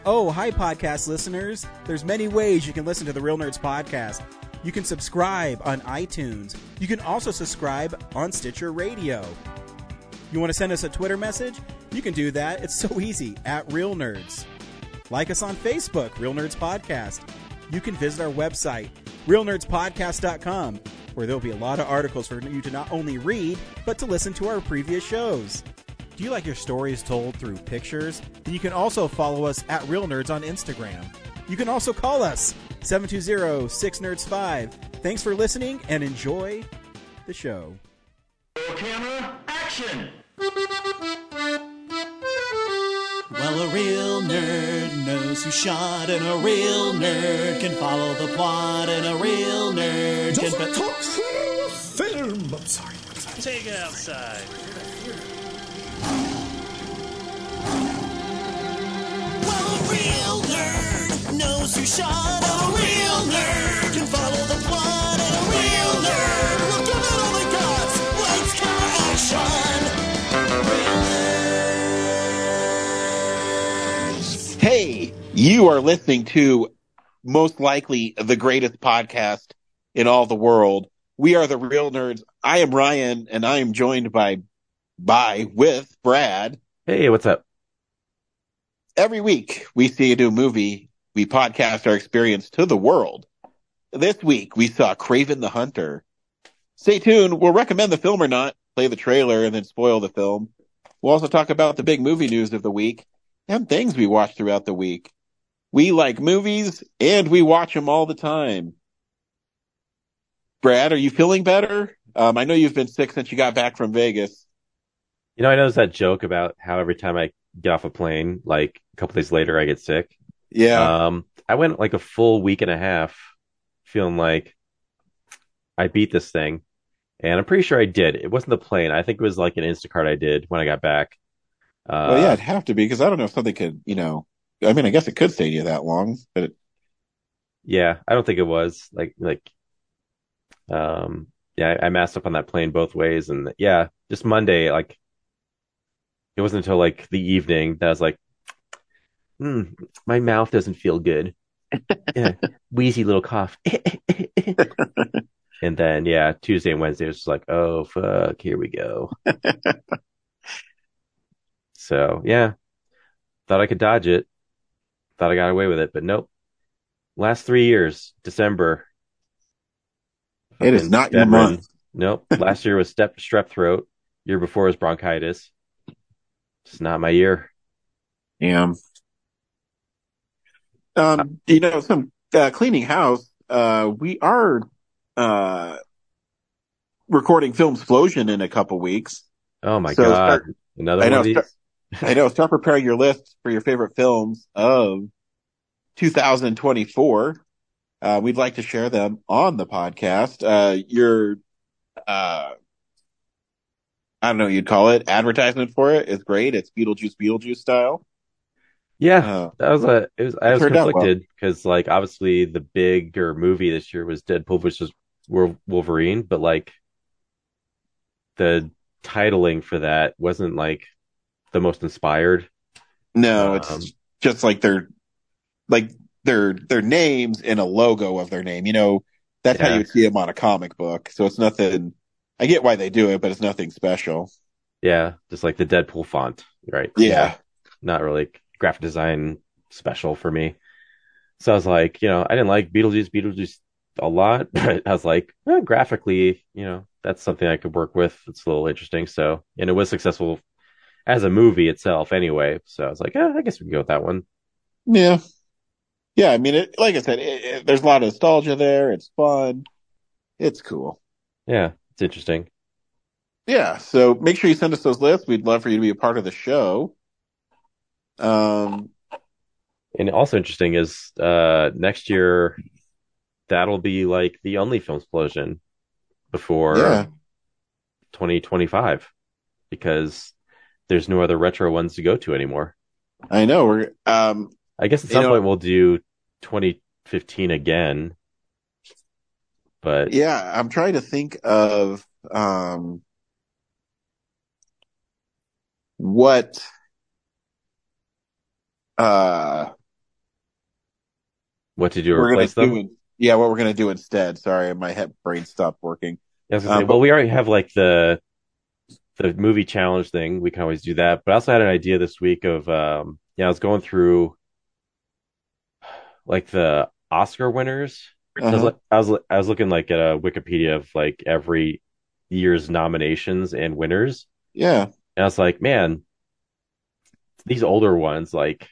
Oh, hi, podcast listeners. There's many ways you can listen to the Real Nerds podcast. You can subscribe on iTunes. You can also subscribe on Stitcher Radio. You want to send us a Twitter message? You can do that. It's so easy, at Real Nerds. Like us on Facebook, Real Nerds Podcast. You can visit our website, realnerdspodcast.com, where there'll be a lot of articles for you to not only read, but to listen to our previous shows. Do you like your stories told through pictures? Then you can also follow us at Real Nerds on Instagram. You can also call us, 720-6nerds5. Thanks for listening and enjoy the show. Camera, action! Well, a real nerd knows who shot, and a real nerd can follow the plot, and a real nerd can talk film. I'm sorry. Take it outside. Well, a real nerd knows who shot, and a real nerd can follow the plot, and a real nerd will give it all they got. Lights, camera, action. Real nerds. Hey, you are listening to most likely the greatest podcast in all the world. We are the Real Nerds. I am Ryan, and I am joined with Brad. Hey, what's up? Every week, we see a new movie. We podcast our experience to the world. This week, we saw Kraven the Hunter. Stay tuned. We'll recommend the film or not, play the trailer, and then spoil the film. We'll also talk about the big movie news of the week and things we watched throughout the week. We like movies, and we watch them all the time. Brad, are you feeling better? I know you've been sick since you got back from Vegas. You know, I know that joke about how every time I get off a plane, like a couple days later, I get sick. Yeah. I went like a full week and a half feeling like I beat this thing. And I'm pretty sure I did. It wasn't the plane. I think it was like an Instacart I did when I got back. Well, yeah, it'd have to be, because I don't know if something could, I mean, I guess it could stay to you that long, but Yeah, I don't think it was yeah, I masked up on that plane both ways. And yeah, just Monday, like, it wasn't until like the evening that I was like, my mouth doesn't feel good. Yeah, wheezy little cough. And then, yeah, Tuesday and Wednesday was just like, oh, fuck, here we go. So, yeah, thought I could dodge it. Thought I got away with it, but nope. Last 3 years, December. it is not your month. Nope. Last year was strep throat. Year before was bronchitis. It's not my year. Yeah. Some cleaning house. We are recording Filmsplosion in a couple weeks. Oh my God. Another one of these? I know. Start preparing your list for your favorite films of 2024. We'd like to share them on the podcast. I don't know what you'd call it. Advertisement for it is great. It's Beetlejuice style. Yeah, I was conflicted because, like, obviously the bigger movie this year was Deadpool vs. Wolverine, but like the titling for that wasn't like the most inspired. No, it's just like their names and a logo of their name. That's how you would see them on a comic book. So it's nothing. I get why they do it, but it's nothing special. Yeah, just like the Deadpool font, right? Yeah. Not really graphic design special for me. So I was like, I didn't like Beetlejuice a lot, but I was like, graphically, that's something I could work with. It's a little interesting. So, and it was successful as a movie itself anyway. So I was like, I guess we can go with that one. Yeah. Yeah, I mean, like I said, there's a lot of nostalgia there. It's fun. It's cool. Yeah, it's interesting. Yeah, so make sure you send us those lists. We'd love for you to be a part of the show. And also interesting is next year, that'll be like the only Filmsplosion before 2025, because there's no other retro ones to go to anymore. I know. I guess at some point we'll do 2015 again. But yeah, I'm trying to think of what What to do to We're replace gonna them? what we're gonna do instead. Sorry, my brain stopped working. Yeah, I was gonna say, well, we already have like the movie challenge thing. We can always do that. But I also had an idea this week of I was going through like the Oscar winners. I was looking like at a Wikipedia of like every year's nominations and winners. Yeah. And I was like, man, these older ones, like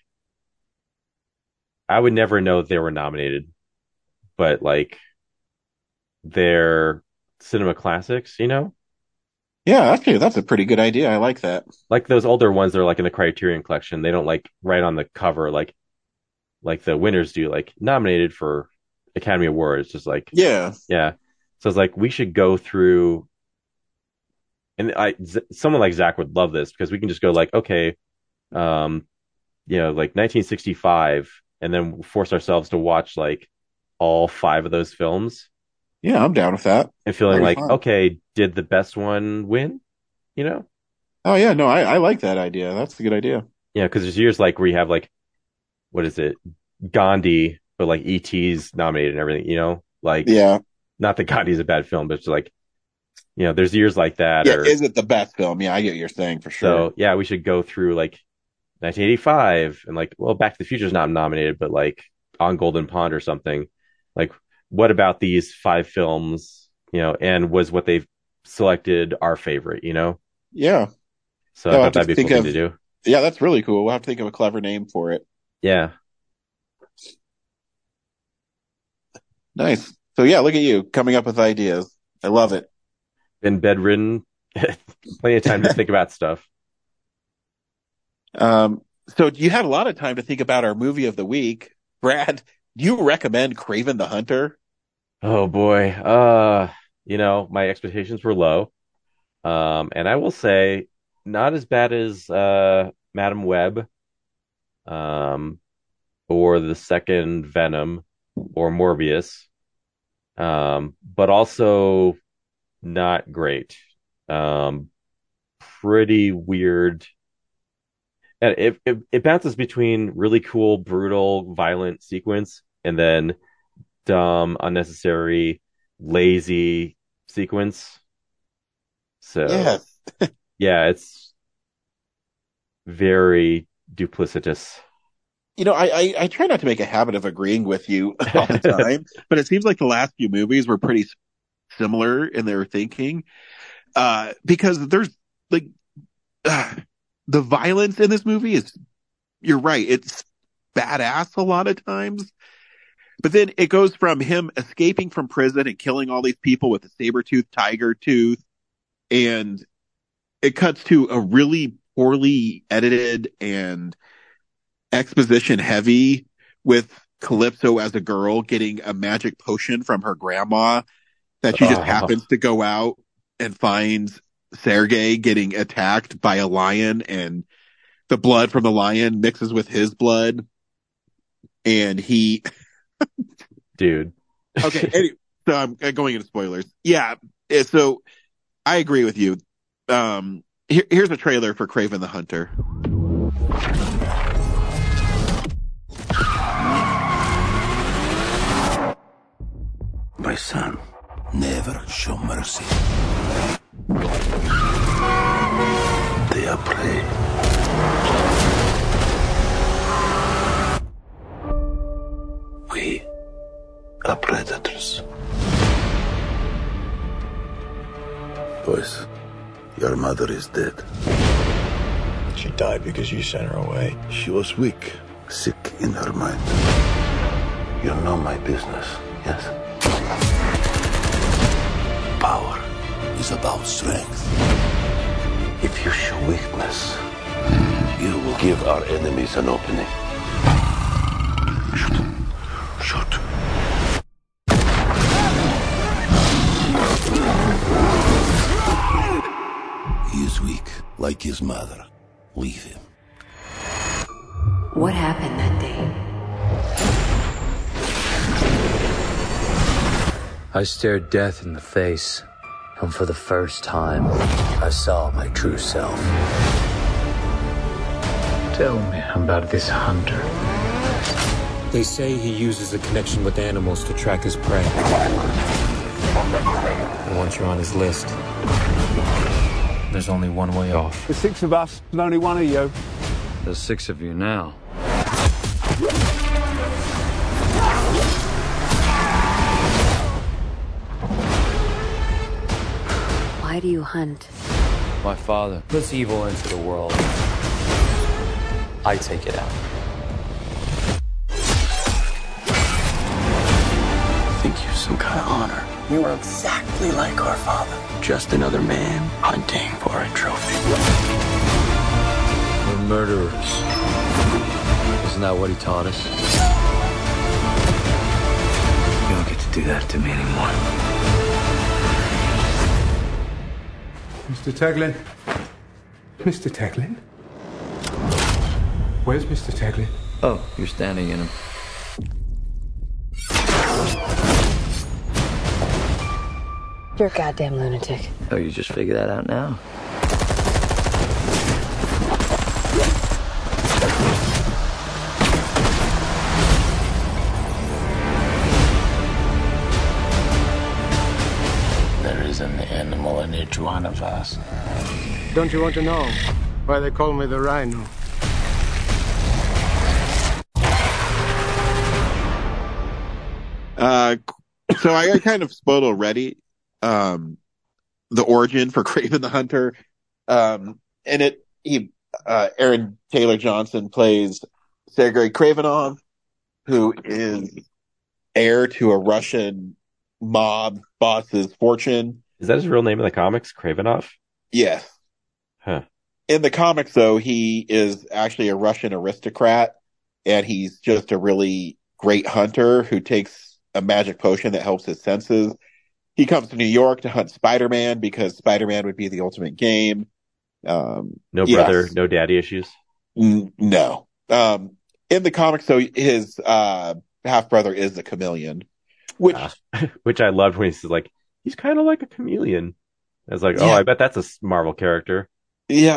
I would never know they were nominated, but like they're cinema classics, you know? Yeah, actually, that's a pretty good idea. I like that. Like those older ones, they're like in the Criterion Collection. They don't like write on the cover like the winners do, like nominated for Academy Awards. Just like Yeah. So it's like we should go through, and someone like Zach would love this because we can just go like, okay, like 1965, and then force ourselves to watch like all 5 of those films. Yeah, I'm down with that. And feeling That'd like, be fun. okay, did the best one win? You know? Oh yeah, no, I like that idea. That's a good idea. Yeah, because there's years like where you have like, what is it, Gandhi, but like E.T.'s nominated and everything. You know, like Yeah. not that Gandhi's a bad film, but it's like, there's years like that. Yeah, is it the best film? Yeah, I get what you're saying for sure. So yeah, we should go through like 1985 and like, well, Back to the Future's not nominated, but like On Golden Pond or something. Like, what about these 5 films? And was what they've selected our favorite? Yeah. So I thought that'd be a cool thing to do. Yeah, that's really cool. We'll have to think of a clever name for it. Yeah. Nice. So yeah, look at you coming up with ideas. I love it. Been bedridden, plenty of time to think about stuff. So you had a lot of time to think about our movie of the week. Brad, do you recommend Kraven the Hunter? Oh boy. My expectations were low. And I will say not as bad as Madam Web, or the second Venom or Morbius. But also not great. Pretty weird. And it bounces between really cool, brutal, violent sequence and then dumb, unnecessary, lazy sequence. So Yes. yeah, it's very duplicitous. I try not to make a habit of agreeing with you all the time, but it seems like the last few movies were pretty similar in their thinking. Because there's like the violence in this movie you're right, it's badass a lot of times. But then it goes from him escaping from prison and killing all these people with a saber-toothed tiger tooth, and it cuts to a really poorly edited and exposition heavy with Calypso as a girl getting a magic potion from her grandma that she just happens to go out and finds Sergei getting attacked by a lion, and the blood from the lion mixes with his blood, and he dude. Okay, anyway, so I'm going into spoilers. Yeah, so I agree with you. Here's a trailer for Kraven the Hunter. My son, never show mercy. They are prey. We are predators. Boys, your mother is dead. She died because you sent her away. She was weak, sick in her mind. You know my business, yes? Power is about strength. If you show weakness, you will give our enemies an opening. Shoot. Shoot. He is weak, like his mother. Leave him. What happened that day? I stared death in the face, and for the first time, I saw my true self. Tell me about this hunter. They say he uses a connection with animals to track his prey. And once you're on his list, there's only one way off. There's 6 of us, and only one of you. There's 6 of you now. Why do you hunt? My father puts evil into the world. I take it out. I think you're some kind of honor. You are exactly like our father. Just another man hunting for a trophy. We're murderers. Isn't that what he taught us? You don't get to do that to me anymore. Mr. Teglin? Mr. Teglin? Where's Mr. Teglin? Oh, you're standing in him. You're a goddamn lunatic. Oh, you just figured that out now? There is an animal in each one of us. Don't you want to know why they call me the Rhino? So I kind of spoiled already the origin for Kraven the Hunter. And Aaron Taylor Johnson plays Sergei Kravenov, who is heir to a Russian mob boss's fortune. Is that his real name in the comics, Kravenov? Yes. Huh. In the comics, though, he is actually a Russian aristocrat, and he's just a really great hunter who takes a magic potion that helps his senses. He comes to New York to hunt Spider-Man because Spider-Man would be the ultimate game. No brother, no daddy issues? No. In the comics, though, his half-brother is the Chameleon. Which I loved when he says, like, he's kind of like a chameleon. I was like, Yeah. I bet that's a Marvel character. Yeah,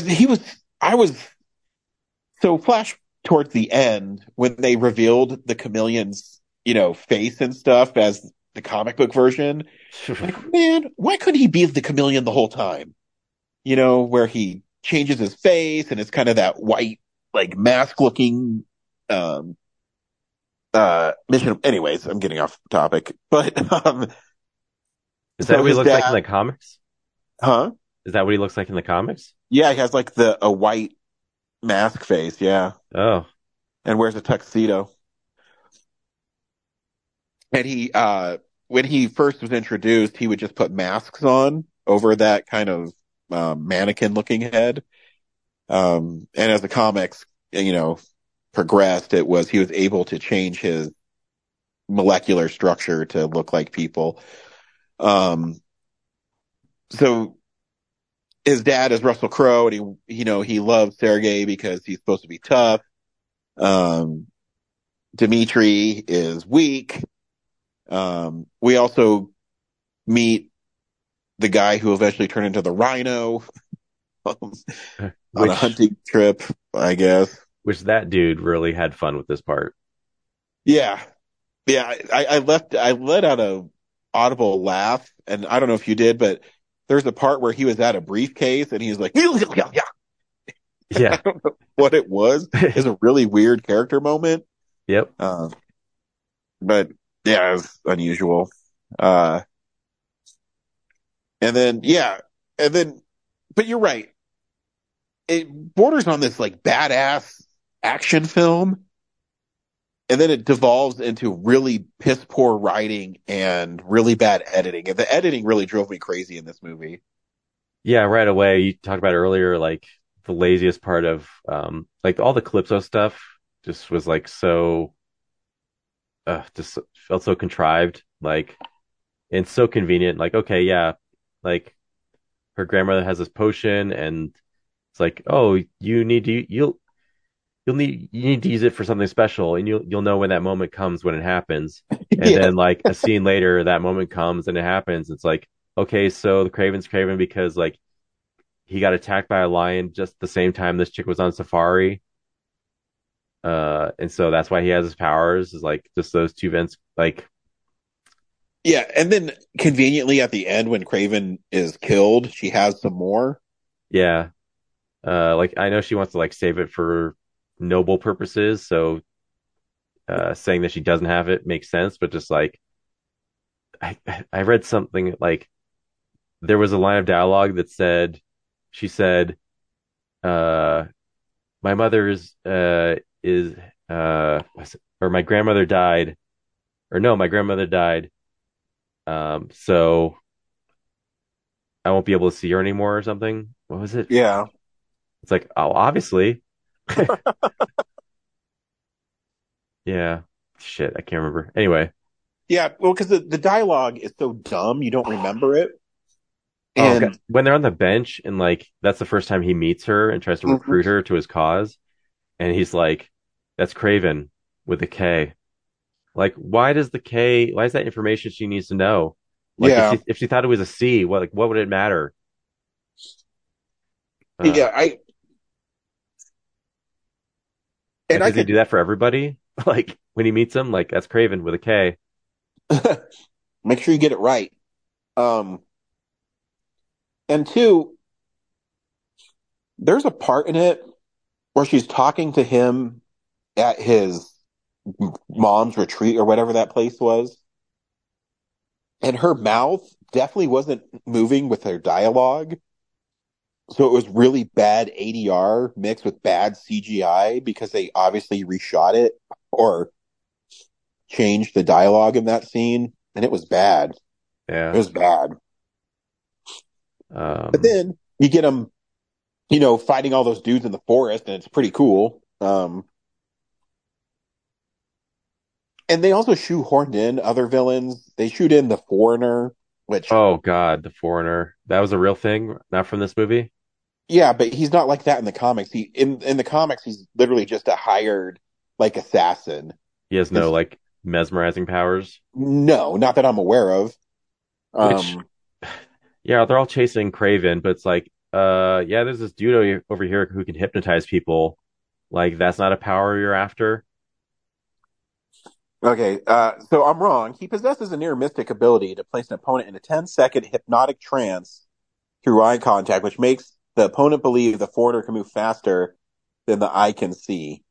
so flash towards the end when they revealed the Chameleon's, face and stuff as the comic book version. Like, man, why couldn't he be the Chameleon the whole time? Where he changes his face and it's kind of that white, like mask looking, mission. Anyways, I'm getting off topic, but, is that what he looks like in the comics? Huh? Is that what he looks like in the comics? Yeah, he has like a white mask face, yeah. Oh. And wears a tuxedo. And he, when he first was introduced, he would just put masks on over that kind of, mannequin looking head. And as the comics, progressed, he was able to change his molecular structure to look like people. So his dad is Russell Crowe, and he loves Sergei because he's supposed to be tough. Dimitri is weak. We also meet the guy who eventually turned into the Rhino on a hunting trip, I guess. Which that dude really had fun with this part. Yeah. Yeah. I let out a audible laugh, and I don't know if you did, but there's a part where he was at a briefcase and he was like, yeah. Yeah. I don't know what it was. It's a really weird character moment. Yep. But yeah, it was unusual. But you're right. It borders on this like badass action film, and then it devolves into really piss poor writing and really bad editing. And the editing really drove me crazy in this movie. Yeah, right away. You talked about earlier, like the laziest part of like all the Calypso stuff just was like so just felt so contrived, like, and so convenient. Like, okay, yeah, like her grandmother has this potion, and it's like, oh, you need to use it for something special, and you'll know when that moment comes when it happens. And then like a scene later, that moment comes and it happens. It's like, okay, so the Kraven's Kraven because like he got attacked by a lion just the same time this chick was on safari. And so that's why he has his powers, is like just those two events. Like, Yeah, and then conveniently at the end when Craven is killed, she has some more. yeah, like I know she wants to like save it for noble purposes, so saying that she doesn't have it makes sense. But just like I read something like there was a line of dialogue that said, she said, uh, "My mother's is or my grandmother died, or no, my grandmother died, so I won't be able to see her anymore," or something. What was it? Yeah. It's like, oh, obviously. Yeah. Shit, I can't remember. Anyway. Yeah, well, because the dialogue is so dumb, you don't remember it. Oh, And when they're on the bench and like that's the first time he meets her and tries to recruit her to his cause, and he's like, "That's Craven with a K." Like, why does the K? Why is that information she needs to know? Like, yeah, if she thought it was a C, what would it matter? yeah, and I Does he could do that for everybody? Like when he meets him, like that's Craven with a K. make sure you get it right. And two, there's a part in it where she's talking to him at his mom's retreat or whatever that place was, and her mouth definitely wasn't moving with her dialogue. So it was really bad ADR mixed with bad CGI because they obviously reshot it or changed the dialogue in that scene, and it was bad. Yeah. It was bad. But then you get them, fighting all those dudes in the forest, and it's pretty cool. And they also shoehorned in other villains. They shoot in the Foreigner, which, oh God, the Foreigner. That was a real thing, not from this movie. yeah, but he's not like that in the comics. In the comics, he's literally just a hired like assassin. He has no like mesmerizing powers. No, not that I'm aware of. Which, yeah, they're all chasing Craven, but it's like, yeah, there's this dude over here who can hypnotize people. Like, that's not a power you're after. Okay, so I'm wrong. He possesses a near mystic ability to place an opponent in a 10-second hypnotic trance through eye contact, which makes the opponent believe the foreigner can move faster than the eye can see.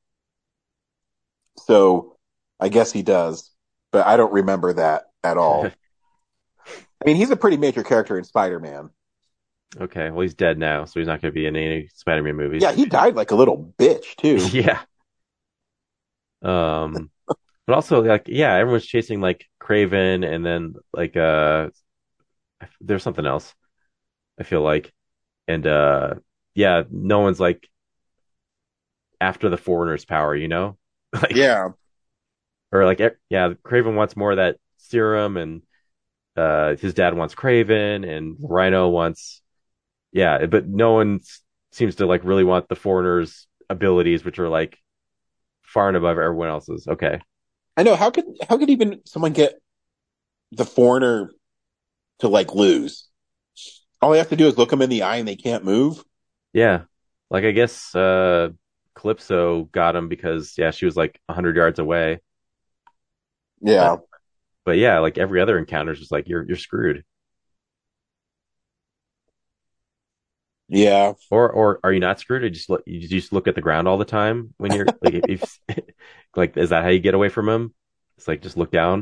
So I guess he does, but I don't remember that at all. I mean, he's a pretty major character in Spider-Man. Okay, well, he's dead now, so he's not going to be in any Spider-Man movies. Yeah, he died like a little bitch, too. Yeah. But also, like, yeah, everyone's chasing like Craven, and then like there's something else, I feel like. And yeah, no one's like after the Foreigner's power, Like, Yeah. or like, yeah, Craven wants more of that serum, and his dad wants Craven, and Rhino wants, yeah, but no one seems to like really want the Foreigner's abilities, which are like far and above everyone else's. Okay. I know. How could even someone get the Foreigner to like lose? All they have to do is look them in the eye and they can't move. Yeah. Like, I guess Calypso got him because, yeah, she was like 100 yards away. Yeah. But yeah, like every other encounter is just like you're screwed. Yeah. Or are you not screwed? You just look at the ground all the time when you're like, if like, is that how you get away from him? It's like just look down.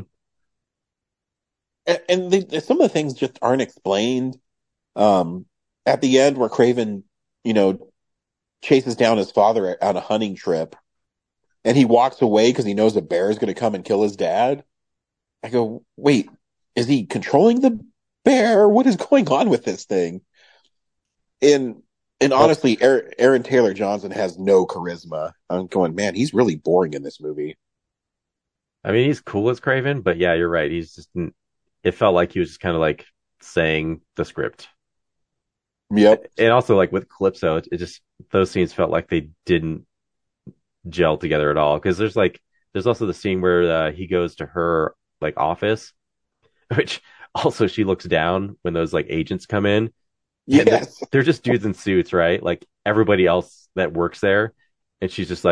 And some of the things just aren't explained. At the end where Craven, chases down his father on a hunting trip, and he walks away because he knows a bear is going to come and kill his dad. I go, wait, is he controlling the bear? What is going on with this thing? And honestly, Aaron Taylor Johnson has no charisma. I'm going, man, he's really boring in this movie. I mean, he's cool as Craven, but yeah, you're right. He's just, it felt like he was just kind of like saying the script. Yep. And also like with Calypso, it just, those scenes felt like they didn't gel together at all. Cause there's also the scene where he goes to her like office, which also she looks down when those like agents come in. Yes. They're just dudes in suits, right? Like everybody else that works there. And she's just like,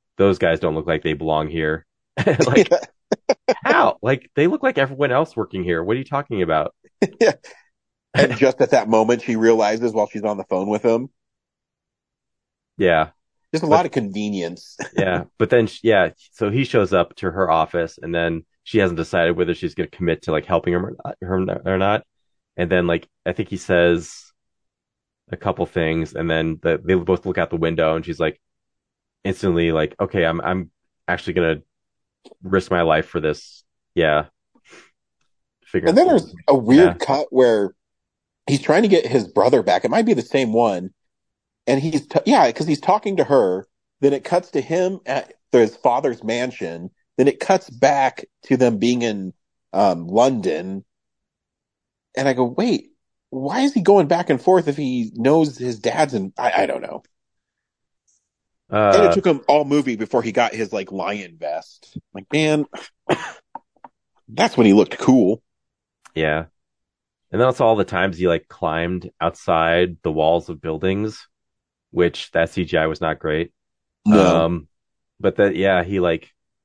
those guys don't look like they belong here. Like, how? Like, they look like everyone else working here. What are you talking about? Yeah. And just at that moment, she realizes while she's on the phone with him. Yeah. Just a lot of convenience. Yeah. But then, so he shows up to her office, and then she hasn't decided whether she's going to commit to like helping him or not. And then, like, I think he says a couple things, and then they both look out the window, and she's like, instantly like, okay, I'm actually going to risk my life for this. Yeah. And then there's a weird cut where he's trying to get his brother back. It might be the same one. And because he's talking to her. Then it cuts to him at his father's mansion. Then it cuts back to them being in London. And I go, wait, why is he going back and forth if he knows his dad's in? I don't know. And it took him all movie before he got his like lion vest. Like, man, that's when he looked cool. Yeah. And that's all the times he like climbed outside the walls of buildings, which that CGI was not great. No. But he like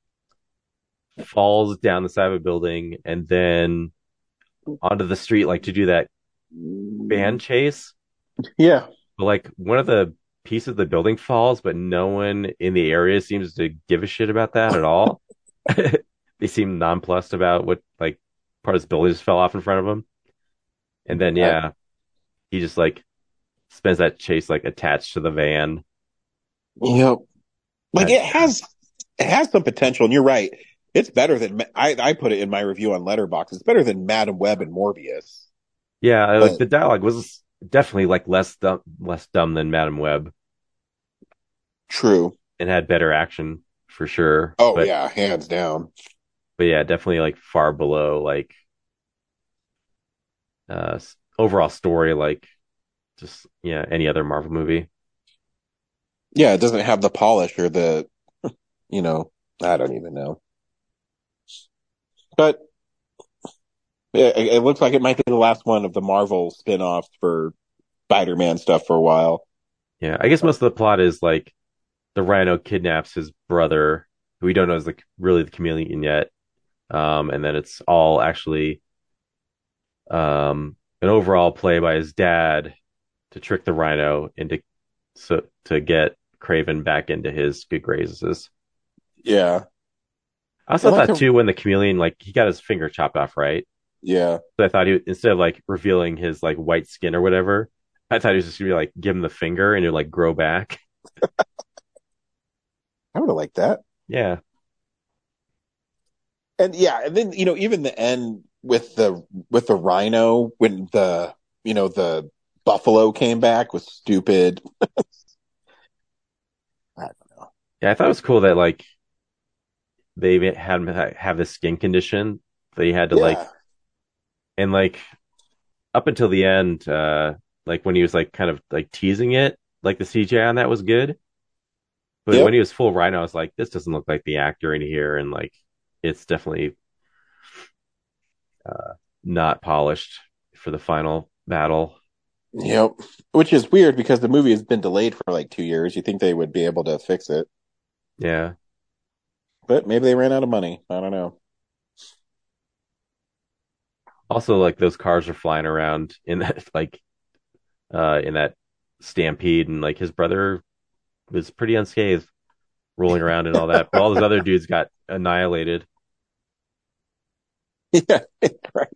falls down the side of a building and then onto the street, like to do that band chase. Yeah. But like one of the pieces of the building falls, but no one in the area seems to give a shit about that at all. They seem nonplussed about what like part of this building just fell off in front of him. And then, he just like spends that chase like attached to the van. Yep. Like it has some potential, and you're right. It's better than I put it in my review on Letterboxd. It's better than Madam Web and Morbius. Yeah, like the dialogue was definitely like less dumb than Madam Web. True. And had better action for sure. Oh yeah, hands down. But yeah, definitely like far below like overall story, like just any other Marvel movie. Yeah, it doesn't have the polish or the I don't even know. But it looks like it might be the last one of the Marvel spin-offs for Spider-Man stuff for a while. Yeah, I guess most of the plot is like the Rhino kidnaps his brother, who we don't know is like really the Chameleon yet. And then it's all actually an overall play by his dad to trick the Rhino to get Kraven back into his good graces. Yeah. I also thought too when the Chameleon, like, he got his finger chopped off, right? Yeah. So I thought instead of like revealing his like white skin or whatever, I thought he was just gonna be like give him the finger and it would like grow back. I would have liked that. Yeah. And then even the end with the Rhino when the buffalo came back was stupid. I don't know. Yeah, I thought it was cool that like they had him have this skin condition that he had to like, and like up until the end, like when he was like kind of like teasing it, like the CGI on that was good. But when he was full Rhino, I was like, this doesn't look like the actor in here, and like it's definitely not polished for the final battle. Yep. Which is weird because the movie has been delayed for like 2 years. You think they would be able to fix it. Yeah. But maybe they ran out of money. I don't know. Also, like those cars are flying around in that in that stampede, and like his brother was pretty unscathed, rolling around and all that. But all those other dudes got annihilated. Yeah, right.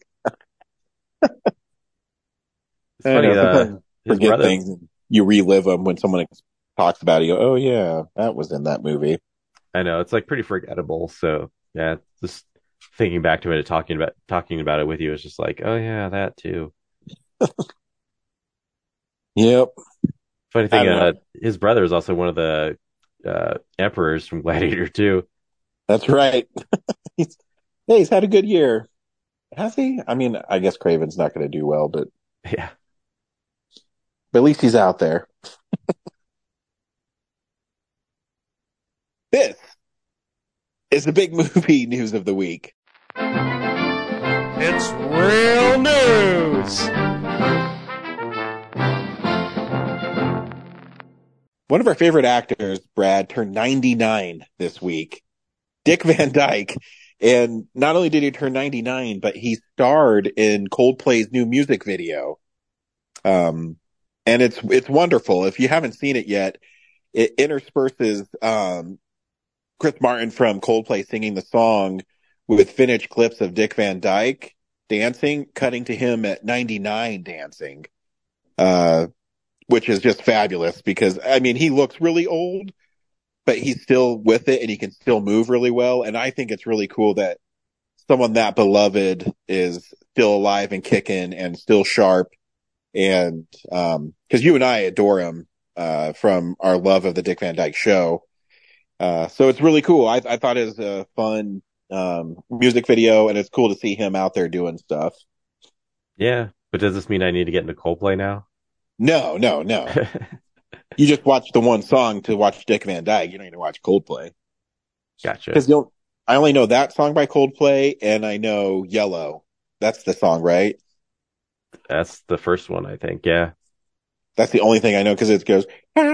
It's funny. His forget brother, things. And you relive them when someone talks about it. You go, oh yeah, that was in that movie. I know it's like pretty forgettable. So yeah, just thinking back to it, talking about it with you, is just like, oh yeah, that too. Yep. Funny thing, his brother is also one of the emperors from Gladiator 2. That's right. He's had a good year. Has he? I mean, I guess Kraven's not going to do well, but yeah. But at least he's out there. This is the big movie news of the week. It's real news. One of our favorite actors, Brad, turned 99 this week. Dick Van Dyke. And not only did he turn 99, but he starred in Coldplay's new music video. And it's wonderful. If you haven't seen it yet, it intersperses Chris Martin from Coldplay singing the song with finished clips of Dick Van Dyke dancing, cutting to him at 99 dancing, which is just fabulous because, I mean, he looks really old, but he's still with it and he can still move really well. And I think it's really cool that someone that beloved is still alive and kicking and still sharp. And, cause you and I adore him, from our love of the Dick Van Dyke Show. So it's really cool. I thought it was a fun, music video, and it's cool to see him out there doing stuff. Yeah. But does this mean I need to get into Coldplay now? No. You just watch the one song to watch Dick Van Dyke. You don't need to watch Coldplay. Gotcha. Because I only know that song by Coldplay, and I know Yellow. That's the song, right? That's the first one, I think. Yeah. That's the only thing I know because it goes.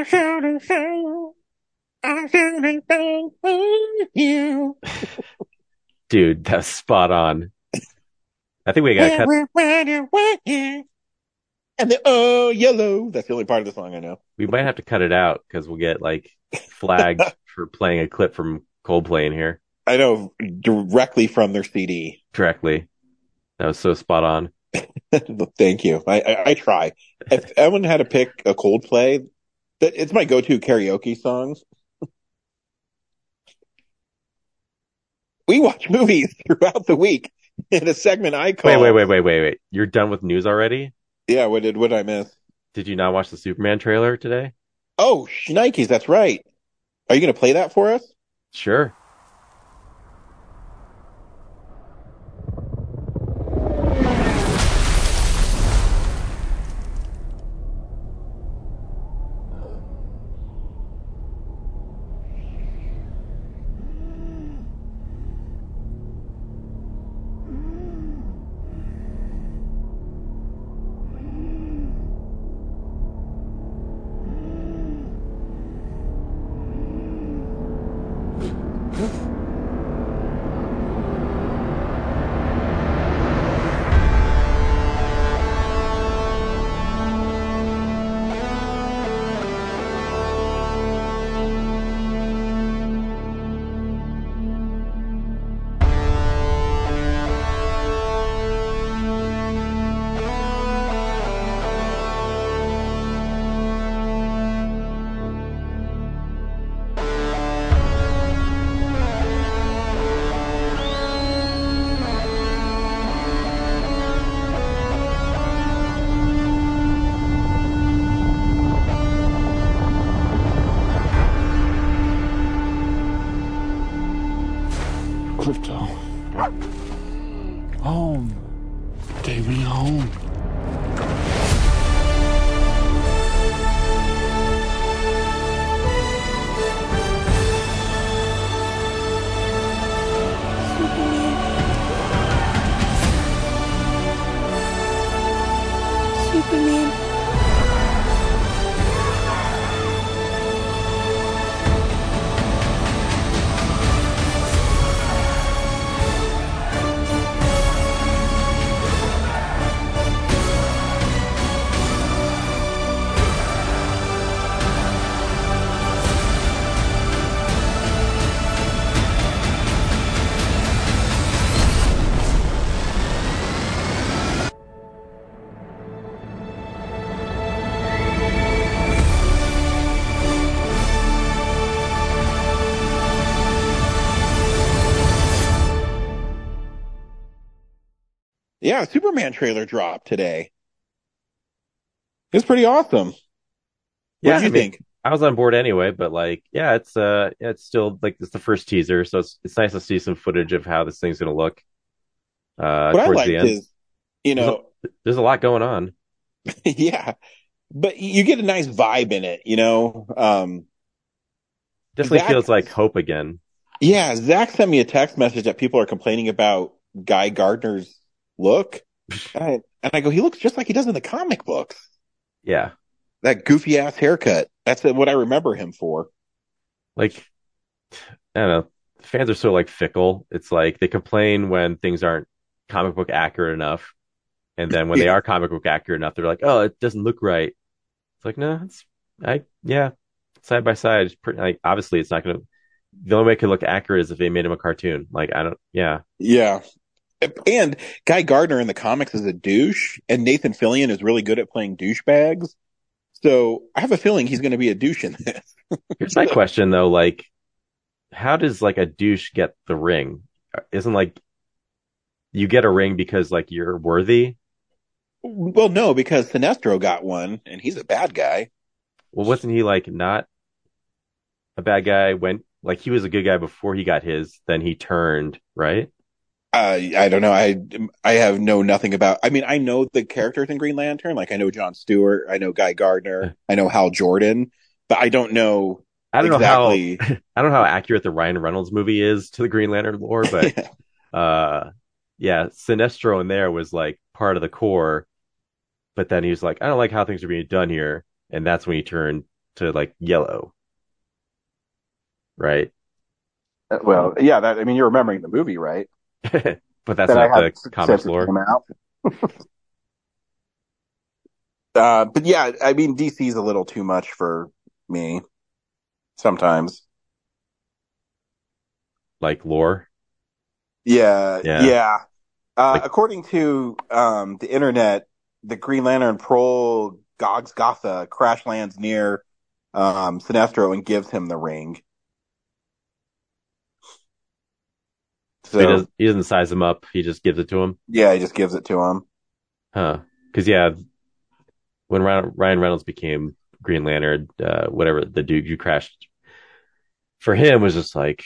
Dude, that's spot on. I think we got cut. And the yellow. That's the only part of the song I know. We might have to cut it out because we'll get like flagged for playing a clip from Coldplay in here. I know, directly from their CD. Directly. That was so spot on. Thank you. I try. If everyone had to pick a Coldplay, it's my go-to karaoke songs. We watch movies throughout the week in a segment I call. Wait. You're done with news already? Yeah, what did I miss? Did you not watch the Superman trailer today? Oh, shnikes, that's right. Are you going to play that for us? Sure. Crypto. Home. Take me home. Superman. Yeah, a Superman trailer dropped today. It's pretty awesome. What did you think? I was on board anyway, but like, yeah, it's still like it's the first teaser, so it's nice to see some footage of how this thing's gonna look. What I liked is, there's a lot going on. Yeah, but you get a nice vibe in it, Definitely feels like hope again. Yeah, Zach sent me a text message that people are complaining about Guy Gardner's look, and I go, he looks just like he does in the comic books. Yeah, that goofy ass haircut. That's what I remember him for. Like, I don't know. Fans are so like fickle. It's like they complain when things aren't comic book accurate enough, and then when they are comic book accurate enough, they're like, "Oh, it doesn't look right." It's like, no, yeah, side by side. It's pretty, like, obviously, it's not gonna. The only way it could look accurate is if they made him a cartoon. Like, I don't, yeah, Yeah. And Guy Gardner in the comics is a douche, and Nathan Fillion is really good at playing douchebags. So I have a feeling he's going to be a douche in this. Here's my question though: like, how does like a douche get the ring? Isn't like you get a ring because like you're worthy? Well, no, because Sinestro got one, and he's a bad guy. Well, wasn't he like not a bad guy when like he was a good guy before he got his? Then he turned, right? I don't know. I have know nothing about. I mean, I know the characters in Green Lantern. Like I know John Stewart, I know Guy Gardner, I know Hal Jordan, but I don't know. I don't exactly. know how I don't know how accurate the Ryan Reynolds movie is to the Green Lantern lore, but yeah, Sinestro in there was like part of the core, but then he was like, I don't like how things are being done here, and that's when he turned to like yellow, right? Well, yeah. That I mean, you're remembering the movie, right? But that's not the comics lore. But yeah, I mean, DC is a little too much for me sometimes. Like lore? Yeah. According to the internet, the Green Lantern Prol Gogs Gotha crash lands near Sinestro and gives him the ring. So he doesn't size him up. He just gives it to him. Yeah, he just gives it to him. Huh? Because yeah, when Ryan Reynolds became Green Lantern, whatever the dude who crashed for him was just like,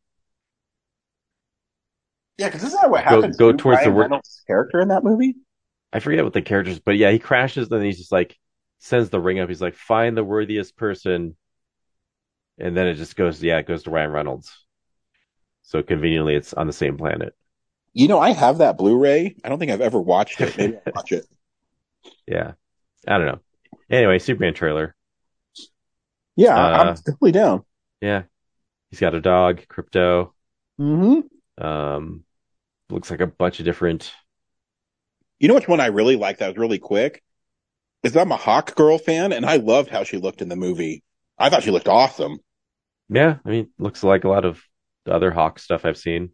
yeah, because isn't that what happens? Go towards Ryan the Reynolds' character in that movie. I forget what the characters, but yeah, he crashes. Then he's just like sends the ring up. He's like, find the worthiest person, and then it just goes. Yeah, it goes to Ryan Reynolds. So conveniently, it's on the same planet. You know, I have that Blu-ray. I don't think I've ever watched it. Maybe I'll watch it. Yeah. I don't know. Anyway, Superman trailer. Yeah, I'm definitely down. Yeah. He's got a dog, Crypto. Mm-hmm. Looks like a bunch of different. You know which one I really liked that was really quick? Is I'm a Hawk Girl fan, and I loved how she looked in the movie. I thought she looked awesome. Yeah, I mean, looks like a lot of the other Hawk stuff I've seen.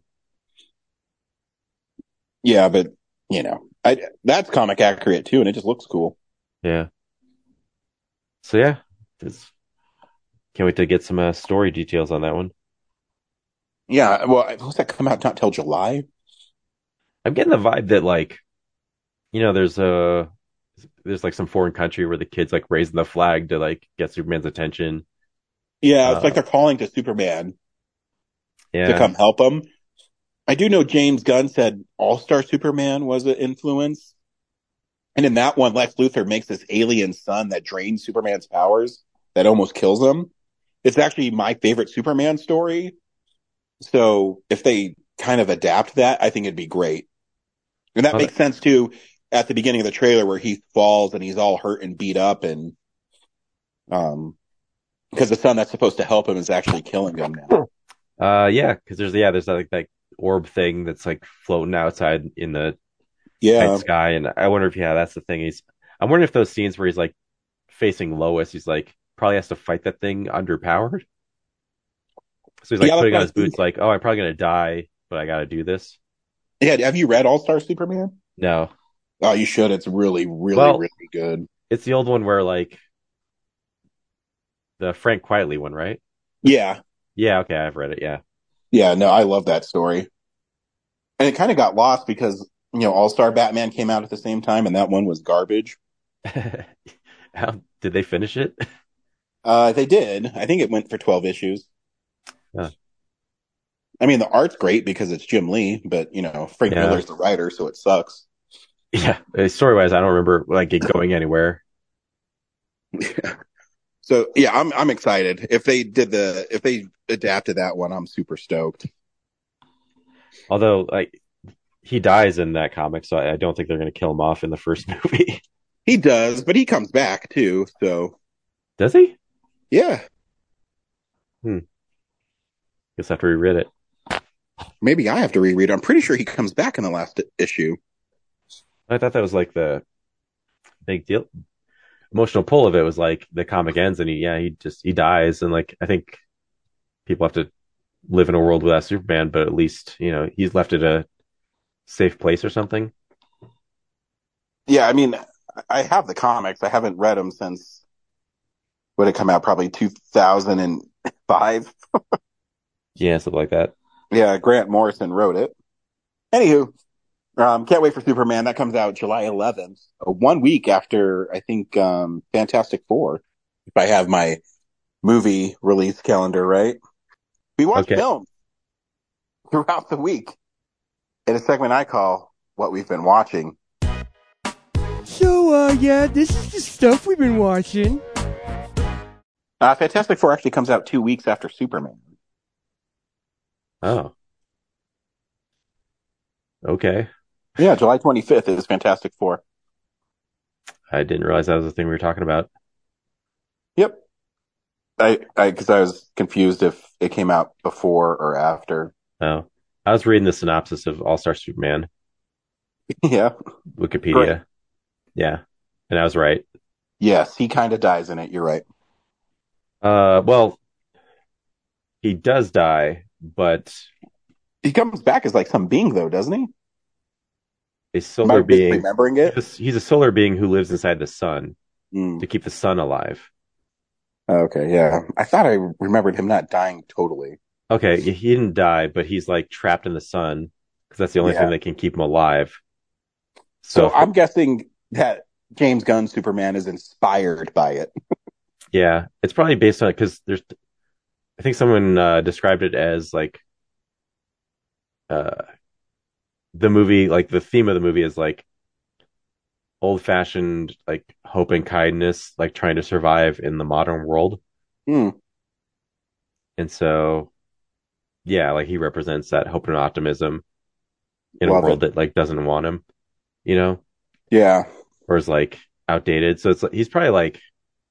Yeah, but you know, that's comic accurate too, and it just looks cool. Yeah. So yeah, can't wait to get some story details on that one. Yeah, well, does that come out not till July? I'm getting the vibe that like, you know, there's like some foreign country where the kid's like raising the flag to like get Superman's attention. Yeah, it's like they're calling to Superman to come help him. I do know James Gunn said All-Star Superman was an influence. And in that one, Lex Luthor makes this alien son that drains Superman's powers, that almost kills him. It's actually my favorite Superman story. So if they kind of adapt that, I think it'd be great. And that makes sense too at the beginning of the trailer where he falls and he's all hurt and beat up and, because the son that's supposed to help him is actually killing him now. Yeah, because there's like that orb thing that's like floating outside in the night sky, and I wonder if that's the thing. I'm wondering if those scenes where he's like facing Lois, he's like probably has to fight that thing underpowered. So he's like putting on his boots, like, oh, I'm probably gonna die, but I gotta do this. Yeah, have you read All-Star Superman? No. Oh, you should. It's really, really good. It's the old one where like the Frank Quietly one, right? Yeah. Yeah, okay, I've read it, yeah. Yeah, no, I love that story. And it kind of got lost because, you know, All-Star Batman came out at the same time and that one was garbage. How did they finish it? They did. I think it went for 12 issues. Huh. I mean, the art's great because it's Jim Lee, but, you know, Frank Miller's the writer, so it sucks. Yeah, story-wise, I don't remember like it going anywhere. Yeah. So yeah, I'm excited. If they adapted that one, I'm super stoked. Although, like, he dies in that comic, so I don't think they're going to kill him off in the first movie. He does, but he comes back too. So does he? Yeah, Guess I have to reread it. maybe I have to reread it. I'm pretty sure he comes back in the last issue. I thought that was like the big deal. Emotional pull of it was like the comic ends and he dies, and like I think people have to live in a world without Superman, but at least he's left at a safe place or something. Yeah, I mean, I have the comics. I haven't read them since would it come out probably 2005. Yeah, something like that. Yeah, Grant Morrison wrote it. Anywho, can't wait for Superman. That comes out July 11th, 1 week after I think Fantastic Four. If I have my movie release calendar right, we watch film throughout the week in a segment I call "What We've Been Watching." So, this is the stuff we've been watching. Fantastic Four actually comes out 2 weeks after Superman. Oh. Okay. Yeah, July 25th is Fantastic Four. I didn't realize that was the thing we were talking about. Yep. Because I was confused if it came out before or after. Oh. I was reading the synopsis of All-Star Superman. Yeah. Wikipedia. Great. Yeah. And I was right. Yes, he kind of dies in it. You're right. Well, he does die, but he comes back as like some being, though, doesn't he? A solar being. Remembering it? He's a solar being who lives inside the sun to keep the sun alive. Okay, yeah. I thought I remembered him not dying totally. Okay, he didn't die, but he's like trapped in the sun because that's the only thing that can keep him alive. So I'm guessing that James Gunn's Superman is inspired by it. Yeah, it's probably based on it because I think someone described it as like the movie, like the theme of the movie is like old-fashioned like hope and kindness, like trying to survive in the modern world. And so yeah, like he represents that hope and optimism in a world that like doesn't want him, Yeah. Or is like outdated. So it's like he's probably like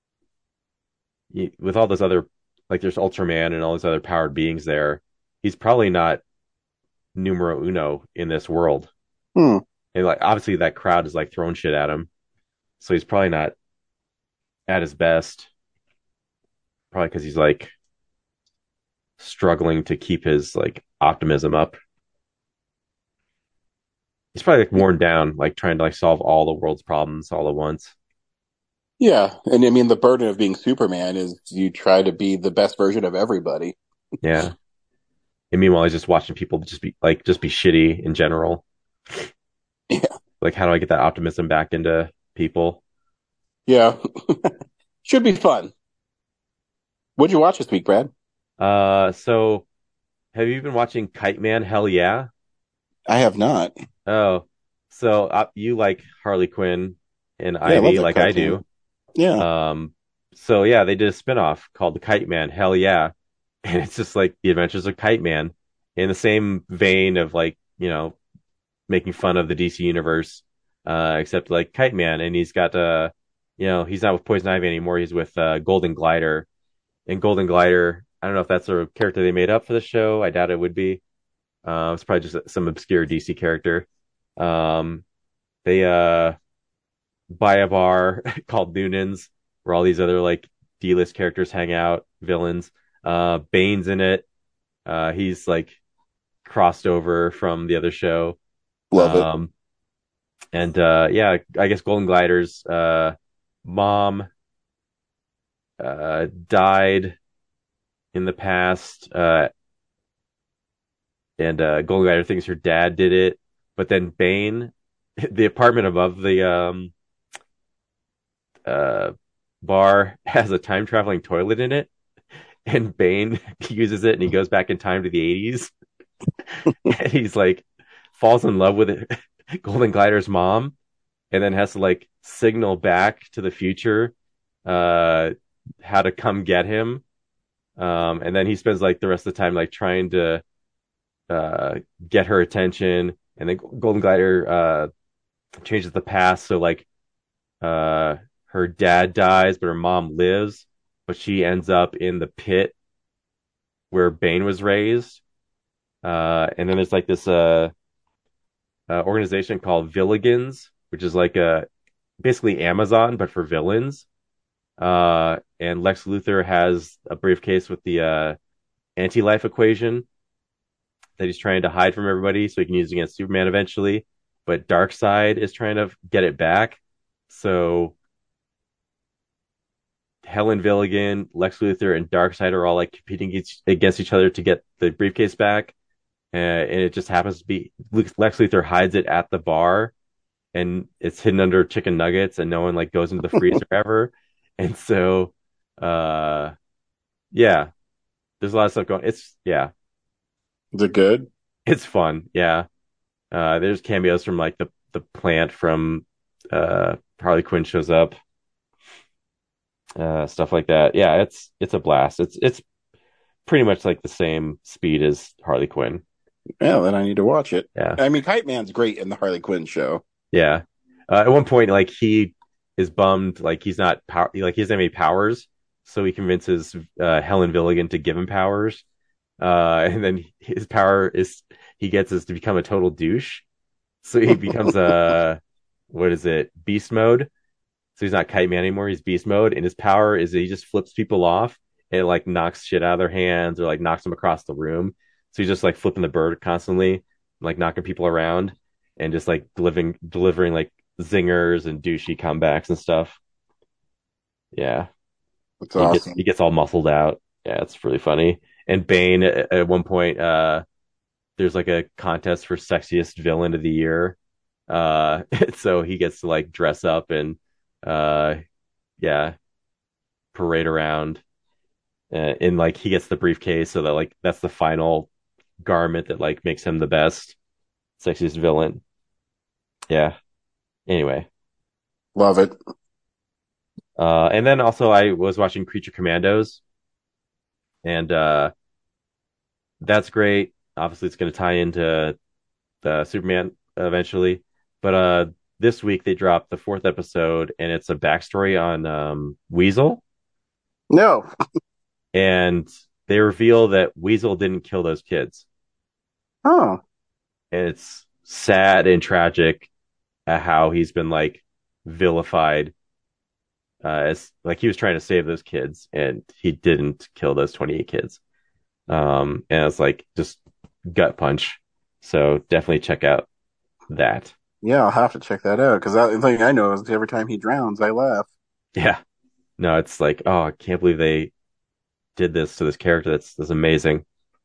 with all those other, like there's Ultraman and all these other powered beings there, he's probably not numero uno in this world. And like obviously that crowd is like throwing shit at him, so he's probably not at his best, probably because he's like struggling to keep his like optimism up. He's probably like worn down, like trying to like solve all the world's problems all at once. Yeah, and I mean the burden of being Superman is you try to be the best version of everybody. Yeah. And meanwhile, he's just watching people just be shitty in general. Yeah. Like, how do I get that optimism back into people? Yeah. Should be fun. What'd you watch this week, Brad? So have you been watching Kite Man? Hell yeah. I have not. Oh, so you like Harley Quinn and Ivy like I do. Yeah. So yeah, they did a spinoff called The Kite Man. Hell yeah. And it's just like the adventures of Kite Man in the same vein of like, making fun of the DC universe, except like Kite Man. And he's got, he's not with Poison Ivy anymore. He's with Golden Glider. And Golden Glider, I don't know if that's a character they made up for the show. I doubt it would be. It's probably just some obscure DC character. They buy a bar called Noonan's where all these other like D-list characters hang out, villains. Bane's in it. He's like crossed over from the other show. Love it. And yeah, I guess Golden Glider's mom died in the past, and Golden Glider thinks her dad did it, but then Bane, the apartment above the bar has a time traveling toilet in it, and Bane uses it and he goes back in time to the 80s. And he's like falls in love with it, Golden Glider's mom, and then has to like signal back to the future how to come get him. And then he spends like the rest of the time like trying to get her attention, and then Golden Glider changes the past, so like her dad dies but her mom lives, but she ends up in the pit where Bane was raised. And then there's like this organization called Villigans, which is like basically Amazon but for villains. And Lex Luthor has a briefcase with the anti-life equation that he's trying to hide from everybody so he can use it against Superman eventually. But Darkseid is trying to get it back. So Helen Villigan, Lex Luthor, and Darkseid are all like competing against each other to get the briefcase back. And it just happens to be Lex Luthor hides it at the bar, and it's hidden under chicken nuggets, and no one like goes into the freezer ever. And so, yeah, there's a lot of stuff going. Is it good? It's fun. Yeah. There's cameos from like the plant from Harley Quinn shows up. Stuff like that. Yeah, it's a blast. It's pretty much like the same speed as Harley Quinn. Yeah, then I need to watch it. Yeah. I mean, Kite Man's great in the Harley Quinn show. Yeah. At one point, like he is bummed, like he doesn't have any powers, so he convinces Helen Villigan to give him powers. And then his power he gets is to become a total douche. So he becomes beast mode. So he's not Kite Man anymore, he's beast mode, and his power is that he just flips people off and like knocks shit out of their hands or like knocks them across the room. So he's just like flipping the bird constantly, like knocking people around and just like delivering like zingers and douchey comebacks and stuff. Yeah. That's awesome. He gets all muscled out. Yeah, it's really funny. And Bane at one point, there's like a contest for sexiest villain of the year. So he gets to like dress up and parade around. And like he gets the briefcase, so that like that's the final garment that like makes him the best sexiest villain. Yeah. Anyway, love it. And then also I was watching Creature Commandos, and that's great. Obviously, it's going to tie into the Superman eventually, but this week they dropped the 4th episode, and it's a backstory on Weasel. No. And they reveal that Weasel didn't kill those kids. Oh. And it's sad and tragic at how he's been like vilified as like he was trying to save those kids and he didn't kill those 28 kids. And it's like just gut punch. So definitely check out that. Yeah, I'll have to check that out because the thing I know is every time he drowns, I laugh. Yeah. No, it's like, oh, I can't believe they did this to this character. That's amazing.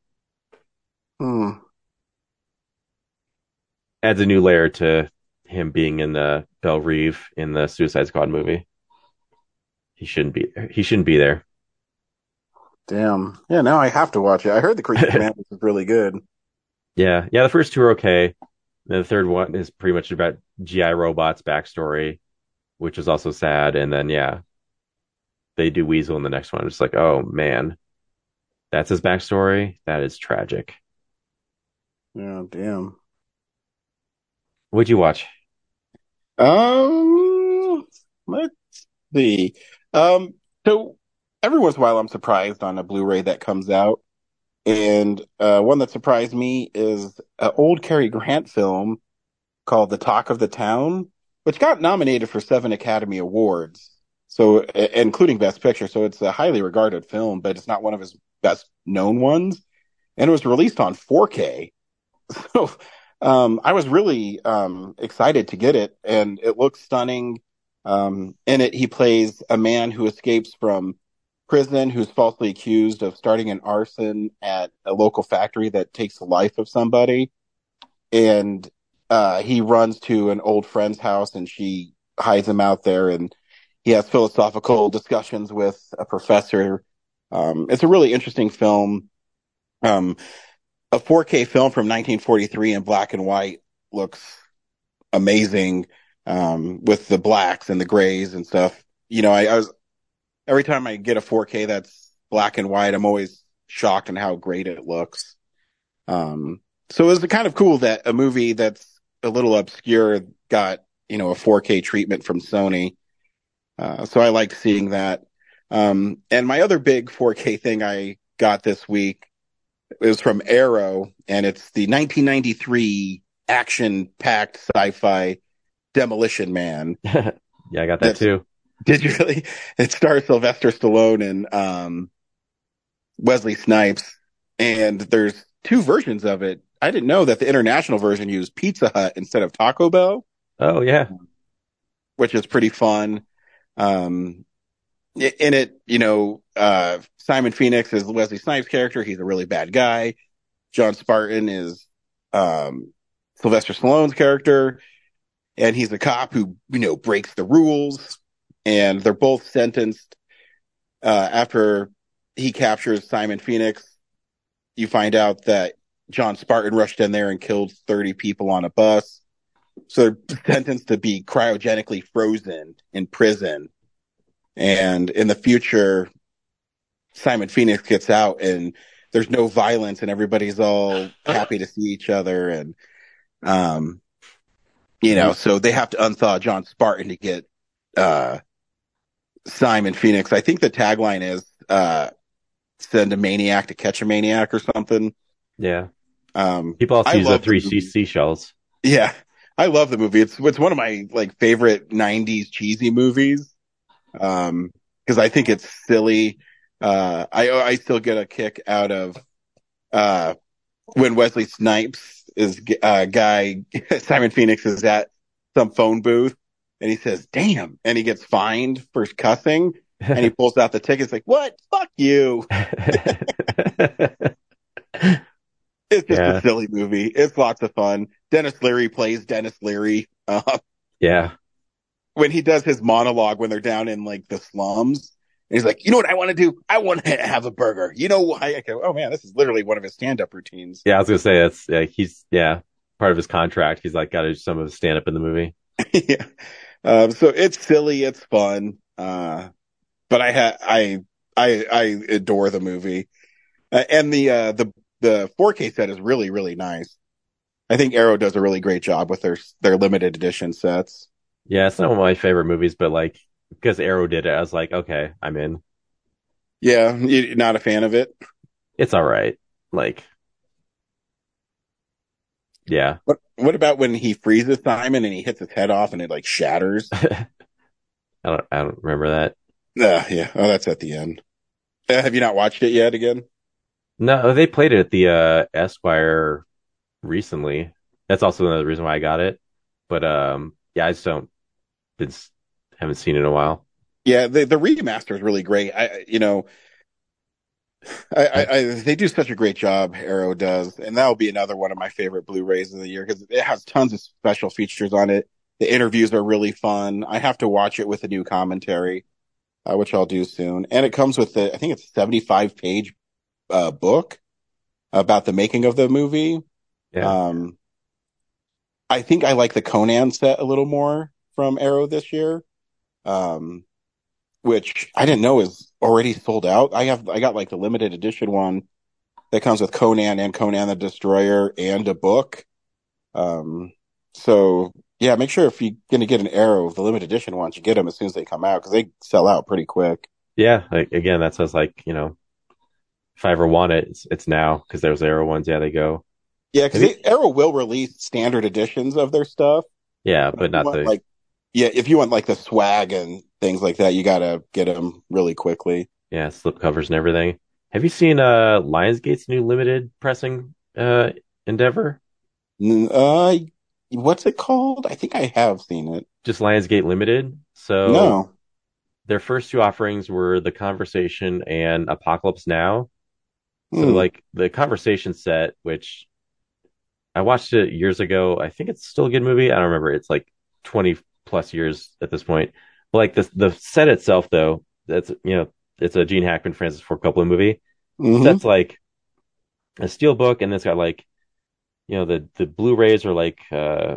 Adds a new layer to him being in the Belle Reeve in the Suicide Squad movie. He shouldn't be there. Damn. Yeah, now I have to watch it. I heard the Creature Commandos is really good. Yeah. The first 2 are okay. And the third one is pretty much about GI Robot's backstory, which is also sad. And then they do Weasel in the next one. It's like, oh man, that's his backstory. That is tragic. Yeah, damn. What'd you watch? Let's see. So every once in a while I'm surprised on a Blu-ray that comes out. And one that surprised me is an old Cary Grant film called The Talk of the Town, which got nominated for 7 Academy Awards. So, including Best Picture. So it's a highly regarded film, but it's not one of his best known ones. And it was released on 4K. So, I was really, excited to get it, and it looks stunning. In it, he plays a man who escapes from prison, who's falsely accused of starting an arson at a local factory that takes the life of somebody. And, he runs to an old friend's house and she hides him out there, and he has philosophical discussions with a professor. It's a really interesting film. A 4K film from 1943 in black and white looks amazing, with the blacks and the grays and stuff. You know, I was, every time I get a 4K that's black and white, I'm always shocked on how great it looks. So it was kind of cool that a movie that's a little obscure got, a 4K treatment from Sony. So I liked seeing that. And my other big 4K thing I got this week is from Arrow, and it's the 1993 action-packed sci-fi Demolition Man. Yeah, I got that too. Did you really? It stars Sylvester Stallone and Wesley Snipes, and there's two versions of it. I didn't know that the international version used Pizza Hut instead of Taco Bell. Oh, yeah. Which is pretty fun. In it, Simon Phoenix is Wesley Snipes' character. He's a really bad guy. John Spartan is Sylvester Stallone's character, and he's a cop who, breaks the rules. And they're both sentenced after he captures Simon Phoenix. You find out that John Spartan rushed in there and killed 30 people on a bus. So they're sentenced to be cryogenically frozen in prison. And in the future, Simon Phoenix gets out and there's no violence and everybody's all happy to see each other. And, so they have to unthaw John Spartan to get Simon Phoenix. I think the tagline is send a maniac to catch a maniac or something. Yeah. People also use the three seashells. Yeah. I love the movie. It's one of my favorite 90s cheesy movies. Cause I think it's silly. I still get a kick out of, when Wesley Snipes is, guy, Simon Phoenix is at some phone booth and he says, damn. And he gets fined for cussing and he pulls out the ticket. It's like, what? Fuck you. It's just a silly movie. It's lots of fun. Dennis Leary plays Dennis Leary. Yeah. When he does his monologue when they're down in the slums, and he's like, you know what I want to do? I want to have a burger. You know why? I go, oh man, this is literally one of his stand-up routines. Yeah, I was gonna say he's part of his contract. He's got to do some of his stand-up in the movie. Yeah. So it's silly, it's fun. But I adore the movie. And the 4K set is really, really nice. I think Arrow does a really great job with their limited edition sets. Yeah, it's not one of my favorite movies, but because Arrow did it, I was like, okay, I'm in. Yeah, you're not a fan of it? It's all right. Yeah. What about when he freezes Simon and he hits his head off and it shatters? I don't remember that. Yeah. Oh, that's at the end. Have you not watched it yet again? No, they played it at the Esquire recently. That's also another reason why I got it. But yeah, I just haven't seen it in a while. Yeah, the remaster is really great. They do such a great job, Arrow does, and that'll be another one of my favorite Blu-rays of the year because it has tons of special features on it. The interviews are really fun. I have to watch it with a new commentary, which I'll do soon. And it comes with I think it's a 75-page book about the making of the movie. Yeah. I think I like the Conan set a little more from Arrow this year, which I didn't know is already sold out. I got the limited edition one that comes with Conan and Conan the Destroyer and a book. So yeah, make sure if you're going to get an Arrow, the limited edition ones, you get them as soon as they come out because they sell out pretty quick. Yeah. Again, that says if I ever want it, it's now because those Arrow ones. Yeah, they go. Yeah, because Arrow will release standard editions of their stuff. Yeah, but not the if you want the swag and things like that, you gotta get them really quickly. Yeah, slip covers and everything. Have you seen Lionsgate's new limited pressing endeavor? What's it called? I think I have seen it. Just Lionsgate Limited. So no, their first two offerings were The Conversation and Apocalypse Now. So the Conversation set, which I watched it years ago. I think it's still a good movie. I don't remember. It's 20 plus years at this point. But the set itself, though, that's it's a Gene Hackman, Francis Ford Coppola movie. Mm-hmm. That's a steel book, and it's got the Blu-rays are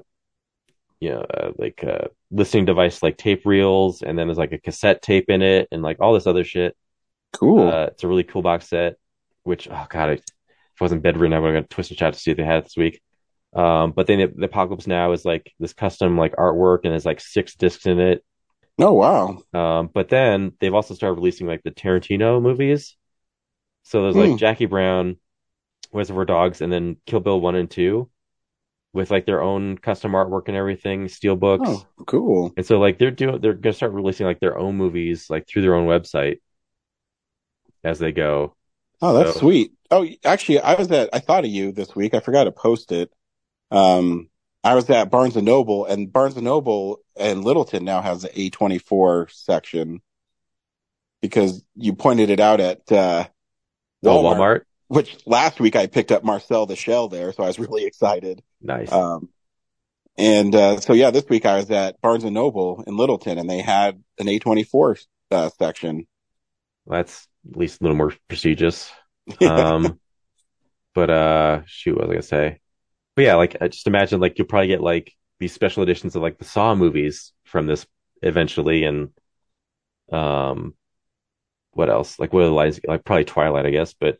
listening device tape reels, and then there's a cassette tape in it, and all this other shit. Cool. It's a really cool box set. Which if I wasn't bedridden, I would have got Twist and Shout to see if they had it this week. But then the Apocalypse Now is this custom artwork, and there's 6 discs in it. Oh, wow. But then they've also started releasing like the Tarantino movies. So there's like Jackie Brown, Reservoir Dogs, and then Kill Bill 1 and 2 with like their own custom artwork and everything, steel books. Oh, cool. And so like they're gonna start releasing like their own movies like through their own website as they go. Oh, that's sweet. Oh, actually, I thought of you this week. I forgot to post it. I was at Barnes & Noble, and Barnes & Noble and Littleton now has the A24 section because you pointed it out at Walmart. Which last week I picked up Marcel the Shell there, so I was really excited. Nice. So yeah, this week I was at Barnes & Noble in Littleton, and they had an A24 section. Well, that's at least a little more prestigious. But shoot, what was I gonna say? But yeah, like I just imagine like you'll probably get like these special editions of like the Saw movies from this eventually, and what else? Like what are the lines? Like probably Twilight, I guess. But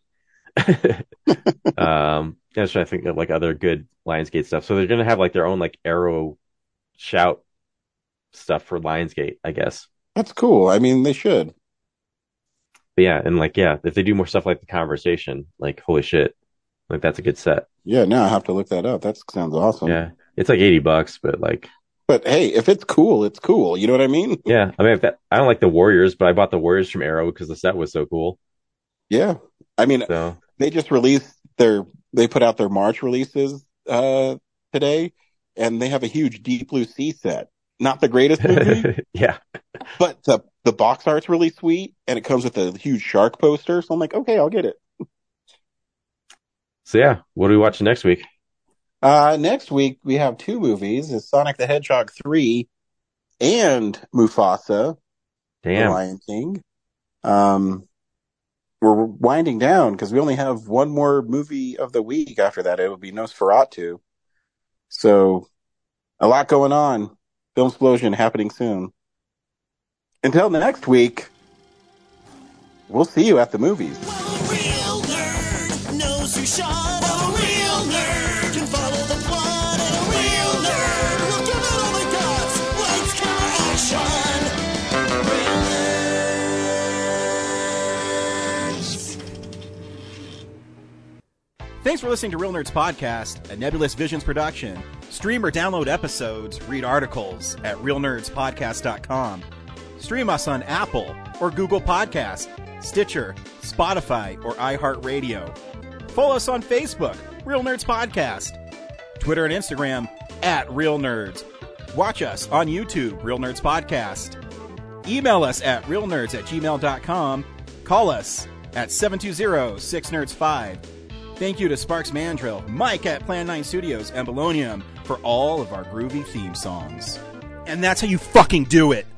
I was trying to think of like other good Lionsgate stuff. So they're gonna have like their own like Arrow Shout stuff for Lionsgate, I guess. That's cool. I mean, they should. But yeah, and like if they do more stuff like The Conversation, like holy shit, like that's a good set. Yeah, now I have to look that up. That sounds awesome. Yeah, it's like $80, but like. But hey, if it's cool, it's cool. You know what I mean? Yeah, I mean, I don't like the Warriors, but I bought the Warriors from Arrow because the set was so cool. Yeah, I mean, they just released they put out their March releases today, and they have a huge Deep Blue Sea set. Not the greatest movie, yeah, but the box art's really sweet, and it comes with a huge shark poster. So I'm like, okay, I'll get it. So yeah, what are we watching next week? Next week we have two movies: is Sonic the Hedgehog 3 and Mufasa, Damn. The Lion King. We're winding down because we only have one more movie of the week. After that, it will be Nosferatu. So a lot going on. Film explosion happening soon. Until next week, we'll see you at the movies. Well, a real nerd knows who shot. A real nerd can follow the plot. And a real nerd will give it all they got. Lights, camera, action. Real nerds. Thanks for listening to Real Nerds Podcast, a Nebulous Visions production. Stream or download episodes, read articles at realnerdspodcast.com. Stream us on Apple or Google Podcast, Stitcher, Spotify, or iHeartRadio. Follow us on Facebook, Real Nerds Podcast. Twitter and Instagram, @Real Nerds. Watch us on YouTube, Real Nerds Podcast. Email us at realnerds@gmail.com. Call us at 720-6nerds5. Thank you to Sparks Mandrill, Mike at Plan 9 Studios, and Bolognium for all of our groovy theme songs. And that's how you fucking do it!